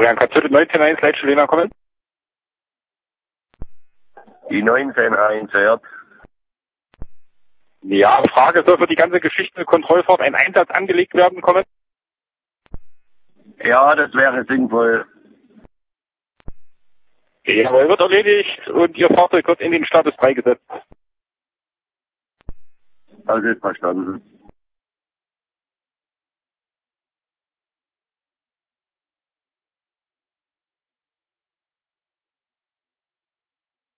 Florian, kannst du die 191 Leitstelle kommen? Die 191 hört. Ja, Frage, soll für die ganze Geschichte Kontrollfahrt ein Einsatz angelegt werden kommen? Ja, das wäre sinnvoll. Jawohl, wird erledigt und Ihr Fahrzeug wird in den Status freigesetzt. Also ist verstanden.